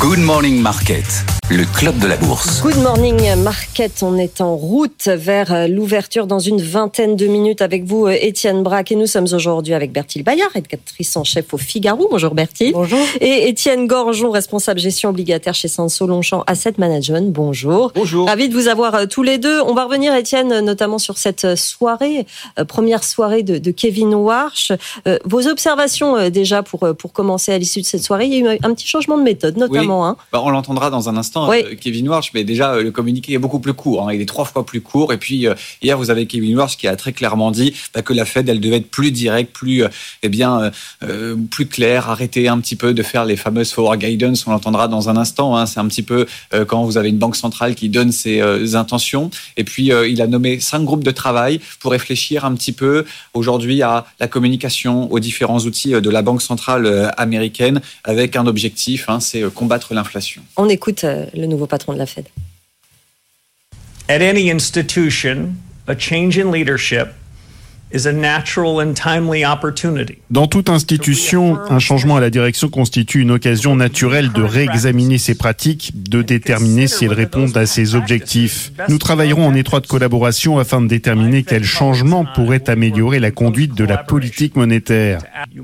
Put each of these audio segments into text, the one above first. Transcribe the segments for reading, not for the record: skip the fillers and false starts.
Good Morning Market, le club de la bourse. Good Morning Market, on est en route vers l'ouverture dans une vingtaine de minutes avec vous, Étienne Braque. Et nous sommes aujourd'hui avec Bertil Bayard, rédactrice en chef au Figaro. Bonjour Bertil. Bonjour. Et Étienne Gorgeon, responsable gestion obligataire chez Sanso Longchamp Asset Management. Bonjour. Bonjour. Ravi de vous avoir tous les deux. On va revenir, Étienne, notamment sur cette soirée, première soirée de Kevin Warsh. Vos observations déjà pour commencer à l'issue de cette soirée. Il y a eu un petit changement de méthode, notamment. Oui. On l'entendra dans un instant, oui. Kevin Warsh, mais déjà le communiqué est beaucoup plus court. Il est 3 fois plus court. Et puis hier, vous avez Kevin Warsh qui a très clairement dit que la Fed, elle devait être plus directe, plus claire, arrêter un petit peu de faire les fameuses forward guidance. On l'entendra dans un instant. C'est un petit peu quand vous avez une banque centrale qui donne ses intentions. Et puis il a nommé 5 groupes de travail pour réfléchir un petit peu aujourd'hui à la communication, aux différents outils de la banque centrale américaine, avec un objectif, c'est combattre l'inflation. On écoute le nouveau patron de la Fed. At any institution, a change in leadership is a natural and timely opportunity. Dans toute institution, un changement à la direction constitue une occasion naturelle de réexaminer ses pratiques, de déterminer si elles répondent à ses objectifs. Nous travaillerons en étroite collaboration afin de déterminer quels changements pourraient améliorer la conduite de la politique monétaire.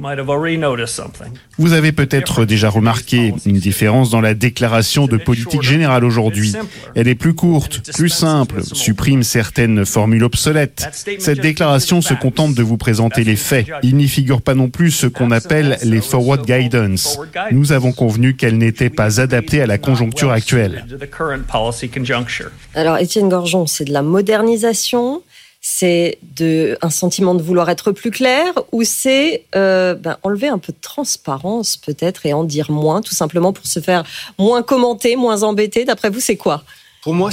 Vous avez peut-être déjà remarqué une différence dans la déclaration de politique générale aujourd'hui. Elle est plus courte, plus simple, supprime certaines formules obsolètes. Cette déclaration se contente de vous présenter les faits. Il n'y figure pas non plus ce qu'on appelle les forward guidance. Nous avons convenu qu'elle n'était pas adaptée à la conjoncture actuelle. Alors, Étienne Gorgeon, c'est de la modernisation, c'est un sentiment de vouloir être plus clair, ou c'est enlever un peu de transparence peut-être et en dire moins, tout simplement pour se faire moins commenter, moins embêter. D'après vous, c'est quoi ? Pour moi,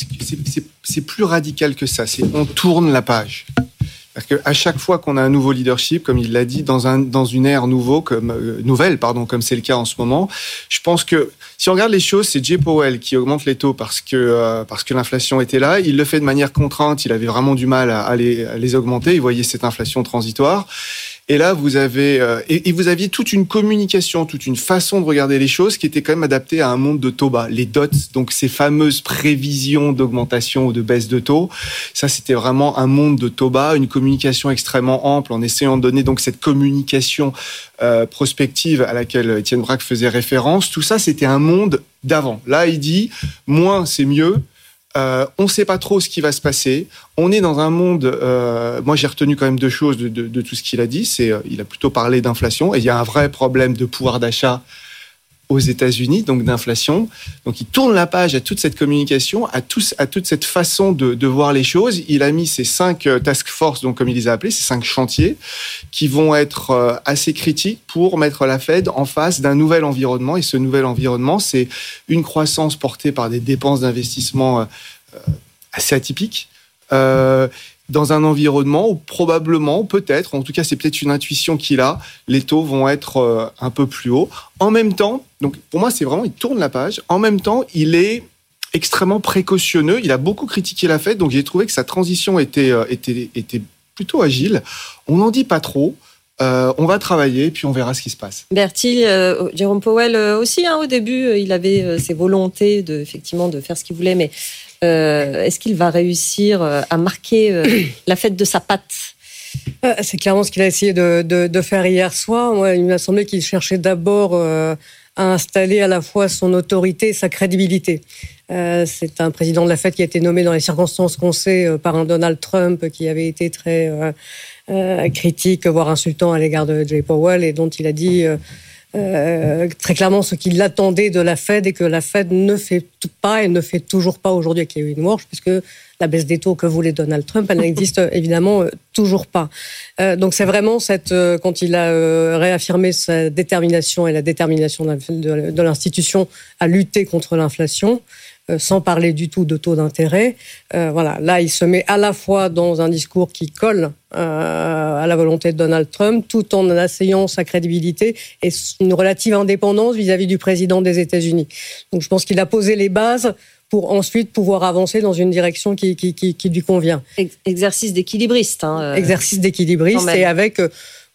c'est plus radical que ça. On tourne la page. C'est-à-dire qu'à chaque fois qu'on a un nouveau leadership, comme il l'a dit, dans une ère nouvelle, comme c'est le cas en ce moment, je pense que si on regarde les choses, c'est Jay Powell qui augmente les taux parce que l'inflation était là. Il le fait de manière contrainte. Il avait vraiment du mal à les augmenter. Il voyait cette inflation transitoire. Et là, vous aviez toute une communication, toute une façon de regarder les choses qui était quand même adaptée à un monde de taux bas. Les dots, donc ces fameuses prévisions d'augmentation ou de baisse de taux, ça c'était vraiment un monde de taux bas, une communication extrêmement ample en essayant de donner donc cette communication prospective à laquelle Étienne Braque faisait référence. Tout ça, c'était un monde d'avant. Là, il dit moins c'est mieux. On ne sait pas trop ce qui va se passer. On est dans un monde... moi, j'ai retenu quand même 2 choses de tout ce qu'il a dit. Il a plutôt parlé d'inflation. Et il y a un vrai problème de pouvoir d'achat aux États-Unis, donc d'inflation. Donc, il tourne la page à toute cette communication, à toute cette façon de voir les choses. Il a mis ces 5 task force, donc comme il les a appelés, ces 5 chantiers, qui vont être assez critiques pour mettre la Fed en face d'un nouvel environnement. Et ce nouvel environnement, c'est une croissance portée par des dépenses d'investissement assez atypiques, dans un environnement où probablement, peut-être, en tout cas c'est peut-être une intuition qu'il a, les taux vont être un peu plus hauts. En même temps, donc pour moi c'est vraiment, il tourne la page, en même temps il est extrêmement précautionneux, il a beaucoup critiqué la Fed, donc j'ai trouvé que sa transition était plutôt agile. On n'en dit pas trop. On va travailler, puis on verra ce qui se passe. Bertil, Jérôme Powell aussi, au début, il avait ses volontés de faire ce qu'il voulait, mais est-ce qu'il va réussir à marquer la Fed de sa patte ? C'est clairement ce qu'il a essayé de faire hier soir. Moi, il m'a semblé qu'il cherchait d'abord à installer à la fois son autorité et sa crédibilité. C'est un président de la Fed qui a été nommé dans les circonstances qu'on sait par un Donald Trump qui avait été très critique, voire insultant à l'égard de Jay Powell, et dont il a dit très clairement ce qu'il attendait de la Fed et que la Fed ne fait pas et ne fait toujours pas aujourd'hui avec Kevin Warsh, puisque la baisse des taux que voulait Donald Trump, elle n'existe évidemment toujours pas. Donc c'est vraiment quand il a réaffirmé sa détermination et la détermination de l'institution à lutter contre l'inflation, sans parler du tout de taux d'intérêt. Là, il se met à la fois dans un discours qui colle à la volonté de Donald Trump, tout en asseyant sa crédibilité et une relative indépendance vis-à-vis du président des États-Unis. Donc, je pense qu'il a posé les bases pour ensuite pouvoir avancer dans une direction qui lui convient. Exercice d'équilibriste. Exercice d'équilibriste et avec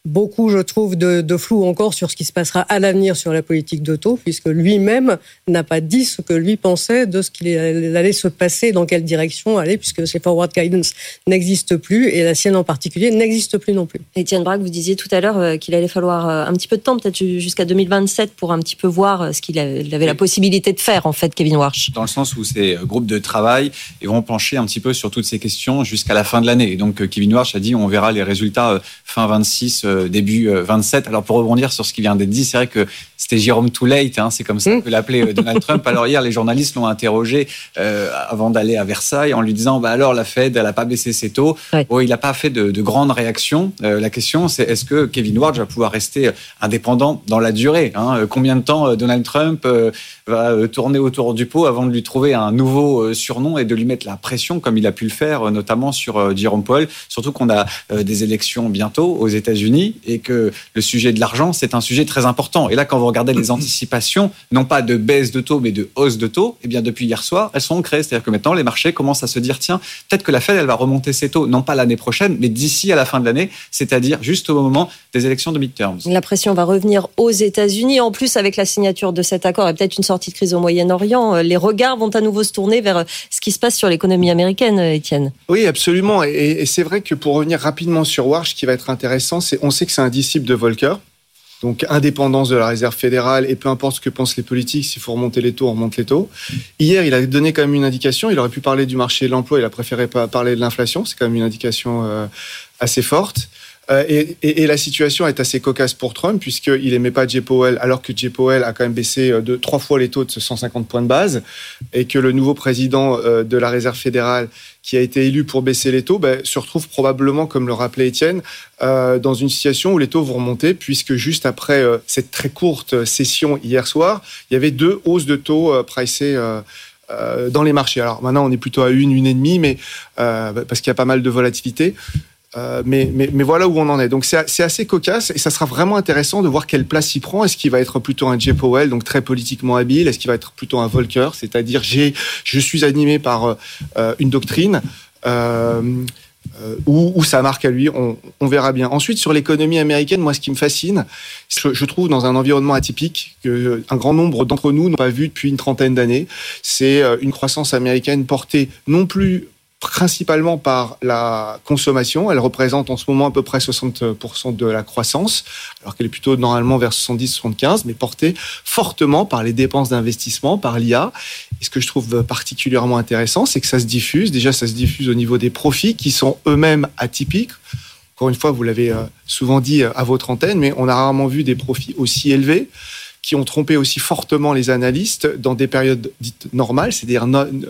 beaucoup, je trouve, de flou encore sur ce qui se passera à l'avenir sur la politique de taux, puisque lui-même n'a pas dit ce que lui pensait de ce qu'il allait se passer, dans quelle direction aller, puisque ces forward guidance n'existent plus, et la sienne en particulier n'existe plus non plus. Étienne Braque, vous disiez tout à l'heure qu'il allait falloir un petit peu de temps, peut-être jusqu'à 2027, pour un petit peu voir ce qu'il avait la possibilité de faire, en fait, Kevin Warsh. Dans le sens où ces groupes de travail vont pencher un petit peu sur toutes ces questions jusqu'à la fin de l'année. Et donc, Kevin Warsh a dit on verra les résultats fin 26, début 27. Alors, pour rebondir sur ce qui vient d'être dit, c'est vrai que c'était Jérôme Too Late, c'est comme ça que l'appelait Donald Trump. Alors hier, les journalistes l'ont interrogé avant d'aller à Versailles en lui disant alors la Fed, elle n'a pas baissé ses taux. Ouais. Bon, il n'a pas fait de grandes réactions. La question, c'est est-ce que Kevin Warsh va pouvoir rester indépendant dans la durée, Combien de temps Donald Trump va tourner autour du pot avant de lui trouver un nouveau surnom et de lui mettre la pression comme il a pu le faire, notamment sur Jerome Powell. Surtout qu'on a des élections bientôt aux États-Unis et que le sujet de l'argent, c'est un sujet très important. Et là, quand vous regardez les anticipations, non pas de baisse de taux, mais de hausse de taux, eh bien depuis hier soir, elles sont ancrées. C'est-à-dire que maintenant, les marchés commencent à se dire tiens, peut-être que la Fed, elle va remonter ses taux, non pas l'année prochaine, mais d'ici à la fin de l'année, c'est-à-dire juste au moment des élections de midterms. La pression va revenir aux États-Unis. En plus, avec la signature de cet accord et peut-être une sortie de crise au Moyen-Orient, les regards vont à nouveau se tourner vers ce qui se passe sur l'économie américaine, Étienne. Oui, absolument. Et c'est vrai que pour revenir rapidement sur Warsh, ce qui va être intéressant, on sait que c'est un disciple de Volcker. Donc, indépendance de la Réserve fédérale et peu importe ce que pensent les politiques, s'il faut remonter les taux, on remonte les taux. Hier, il a donné quand même une indication. Il aurait pu parler du marché de l'emploi, il a préféré pas parler de l'inflation. C'est quand même une indication assez forte. Et la situation est assez cocasse pour Trump puisqu'il n'aimait pas Jay Powell alors que Jay Powell a quand même baissé 3 fois les taux de 150 points de base et que le nouveau président de la Réserve fédérale qui a été élu pour baisser les taux se retrouve probablement, comme le rappelait Étienne, dans une situation où les taux vont remonter puisque juste après cette très courte session hier soir, il y avait 2 hausses de taux pricées dans les marchés. Alors maintenant, on est plutôt à 1,5, mais parce qu'il y a pas mal de volatilité. Mais voilà où on en est. Donc c'est assez cocasse et ça sera vraiment intéressant de voir quelle place il prend. Est-ce qu'il va être plutôt un Jay Powell, donc très politiquement habile? Est-ce qu'il va être plutôt un Volcker, c'est-à-dire je suis animé par une doctrine ou sa marque à lui, on verra bien. Ensuite, sur l'économie américaine, moi, ce qui me fascine, je trouve dans un environnement atypique qu'un grand nombre d'entre nous n'ont pas vu depuis une trentaine d'années, c'est une croissance américaine portée non plus principalement par la consommation. Elle représente en ce moment à peu près 60% de la croissance, alors qu'elle est plutôt normalement vers 70-75%, mais portée fortement par les dépenses d'investissement, par l'IA. Et ce que je trouve particulièrement intéressant, c'est que ça se diffuse. Déjà, ça se diffuse au niveau des profits qui sont eux-mêmes atypiques. Encore une fois, vous l'avez souvent dit à votre antenne, mais on a rarement vu des profits aussi élevés, qui ont trompé aussi fortement les analystes dans des périodes dites normales, c'est-à-dire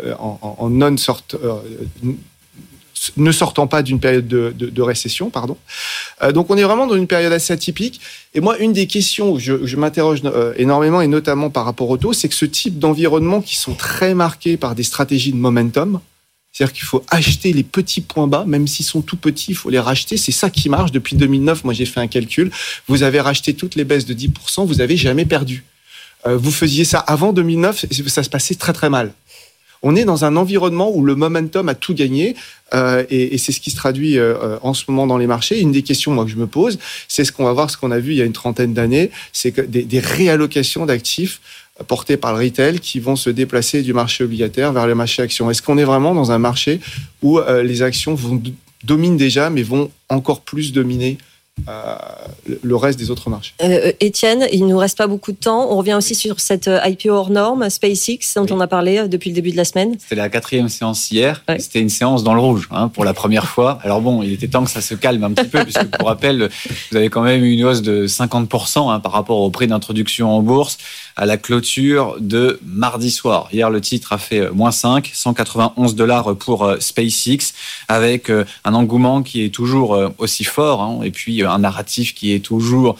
ne sortant pas d'une période de récession, pardon. Donc on est vraiment dans une période assez atypique. Et moi, une des questions où je m'interroge énormément, et notamment par rapport au taux, c'est que ce type d'environnement qui sont très marqués par des stratégies de momentum, c'est-à-dire qu'il faut acheter les petits points bas, même s'ils sont tout petits, il faut les racheter. C'est ça qui marche. Depuis 2009, moi j'ai fait un calcul. Vous avez racheté toutes les baisses de 10%, vous n'avez jamais perdu. Vous faisiez ça avant 2009, ça se passait très très mal. On est dans un environnement où le momentum a tout gagné et c'est ce qui se traduit en ce moment dans les marchés. Une des questions moi, que je me pose, c'est ce qu'on va voir, ce qu'on a vu il y a une trentaine d'années, c'est que des réallocations d'actifs portés par le retail qui vont se déplacer du marché obligataire vers le marché actions. Est-ce qu'on est vraiment dans un marché où les actions dominent déjà, mais vont encore plus dominer le reste des autres marchés? Étienne, il ne nous reste pas beaucoup de temps. On revient aussi sur cette IPO hors norme, SpaceX, dont on a parlé depuis le début de la semaine. C'était la 4e séance hier. Ouais. C'était une séance dans le rouge pour la première fois. Alors bon, il était temps que ça se calme un petit peu, puisque pour rappel, vous avez quand même eu une hausse de 50% par rapport au prix d'introduction en bourse à la clôture de mardi soir. Hier, le titre a fait -5, $191 pour SpaceX, avec un engouement qui est toujours aussi fort, et puis un narratif qui est toujours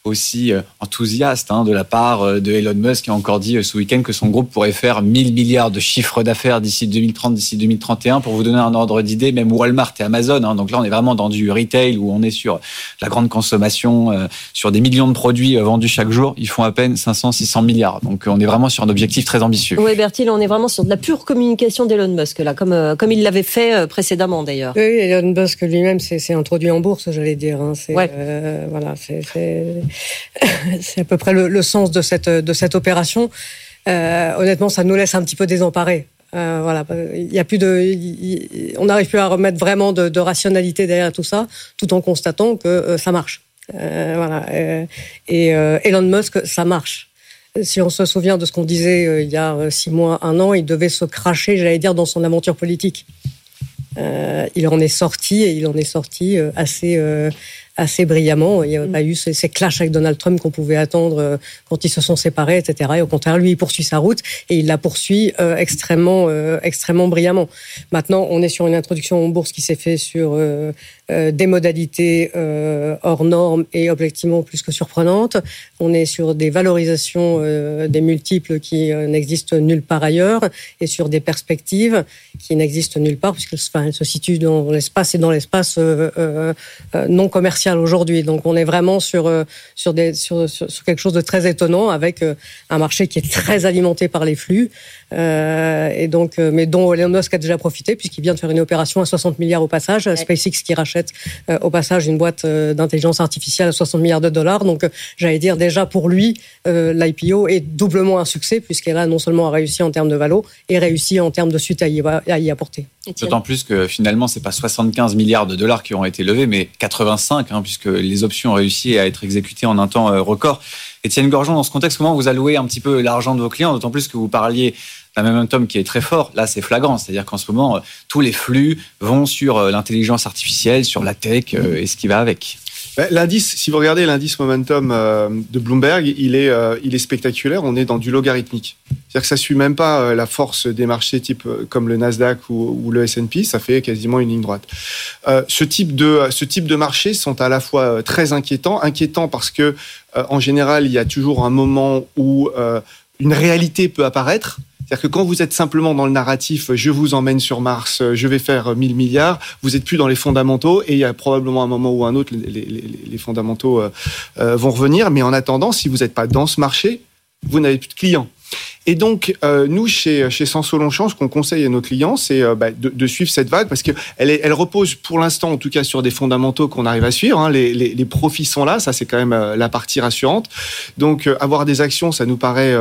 aussi enthousiaste de la part de Elon Musk, qui a encore dit ce week-end que son groupe pourrait faire 1000 milliards de chiffre d'affaires d'ici 2030, d'ici 2031. Pour vous donner un ordre d'idée, même Walmart et Amazon, donc là on est vraiment dans du retail où on est sur la grande consommation, sur des millions de produits vendus chaque jour, ils font à peine 500-600 milliards. Donc on est vraiment sur un objectif très ambitieux. Oui, Bertil, on est vraiment sur de la pure communication d'Elon Musk, là, comme il l'avait fait précédemment d'ailleurs. Oui, Elon Musk lui-même s'est introduit en bourse, j'allais dire. Voilà, c'est à peu près le sens de cette opération. Honnêtement, ça nous laisse un petit peu désemparés. Voilà, il y a plus on n'arrive plus à remettre vraiment de rationalité derrière tout ça, tout en constatant que ça marche. Et Elon Musk, ça marche. Si on se souvient de ce qu'on disait il y a 6 mois, 1 an, il devait se cracher, j'allais dire, dans son aventure politique. Il en est sorti assez brillamment. Il n'y a pas eu ces clashs avec Donald Trump qu'on pouvait attendre quand ils se sont séparés, etc. Et au contraire, lui, il poursuit sa route et il la poursuit extrêmement brillamment. Maintenant, on est sur une introduction en bourse qui s'est faite sur des modalités hors normes et objectivement plus que surprenantes. On est sur des valorisations des multiples qui n'existent nulle part ailleurs et sur des perspectives qui n'existent nulle part puisqu'elles se situent dans l'espace et dans l'espace non commercial aujourd'hui. Donc on est vraiment sur quelque chose de très étonnant avec un marché qui est très alimenté par les flux et donc mais dont Elon Musk a déjà profité puisqu'il vient de faire une opération à 60 milliards au passage, SpaceX qui rachète au passage une boîte d'intelligence artificielle à 60 milliards de dollars. Donc j'allais dire déjà pour lui l'IPO est doublement un succès puisqu'elle a non seulement réussi en termes de valo et réussi en termes de suite à y apporter. D'autant plus que finalement c'est pas 75 milliards de dollars qui ont été levés mais 85 puisque les options ont réussi à être exécutées en un temps record. Étienne Gorgeon, dans ce contexte, comment vous allouez un petit peu l'argent de vos clients, d'autant plus que vous parliez d'un momentum qui est très fort. Là, c'est flagrant, c'est-à-dire qu'en ce moment, tous les flux vont sur l'intelligence artificielle, sur la tech et ce qui va avec. L'indice, si vous regardez l'indice momentum de Bloomberg, il est spectaculaire. On est dans du logarithmique. C'est-à-dire que ça suit même pas la force des marchés type comme le Nasdaq ou le S&P. Ça fait quasiment une ligne droite. Ce type de marchés sont à la fois très inquiétants parce que en général, il y a toujours un moment où une réalité peut apparaître. C'est-à-dire que quand vous êtes simplement dans le narratif « je vous emmène sur Mars, je vais faire 1000 milliards », vous n'êtes plus dans les fondamentaux et il y a probablement un moment ou un autre, les fondamentaux vont revenir. Mais en attendant, si vous n'êtes pas dans ce marché, vous n'avez plus de clients. Et donc, nous, chez Sanso Longchamp, ce qu'on conseille à nos clients, c'est de suivre cette vague parce qu'elle repose pour l'instant, en tout cas, sur des fondamentaux qu'on arrive à suivre. Les profits sont là, ça c'est quand même la partie rassurante. Donc, avoir des actions, ça nous paraît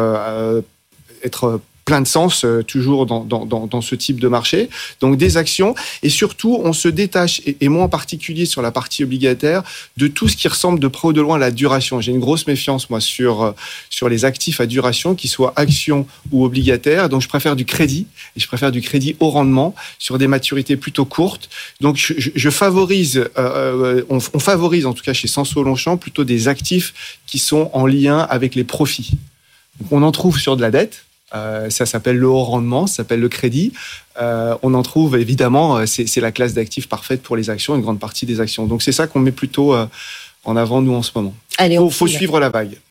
être plein de sens toujours dans ce type de marché. Donc des actions et surtout on se détache et moi en particulier sur la partie obligataire de tout ce qui ressemble de près ou de loin à la duration. J'ai une grosse méfiance moi sur les actifs à duration qui soient actions ou obligataires. Donc je préfère du crédit et je préfère du crédit au rendement sur des maturités plutôt courtes. Donc je favorise on favorise en tout cas chez Sanso Longchamp plutôt des actifs qui sont en lien avec les profits. Donc on en trouve sur de la dette. Ça s'appelle le haut rendement, ça s'appelle le crédit. On en trouve évidemment, c'est la classe d'actifs parfaite pour les actions, une grande partie des actions. Donc c'est ça qu'on met plutôt en avant nous en ce moment. Il faut suivre la vague.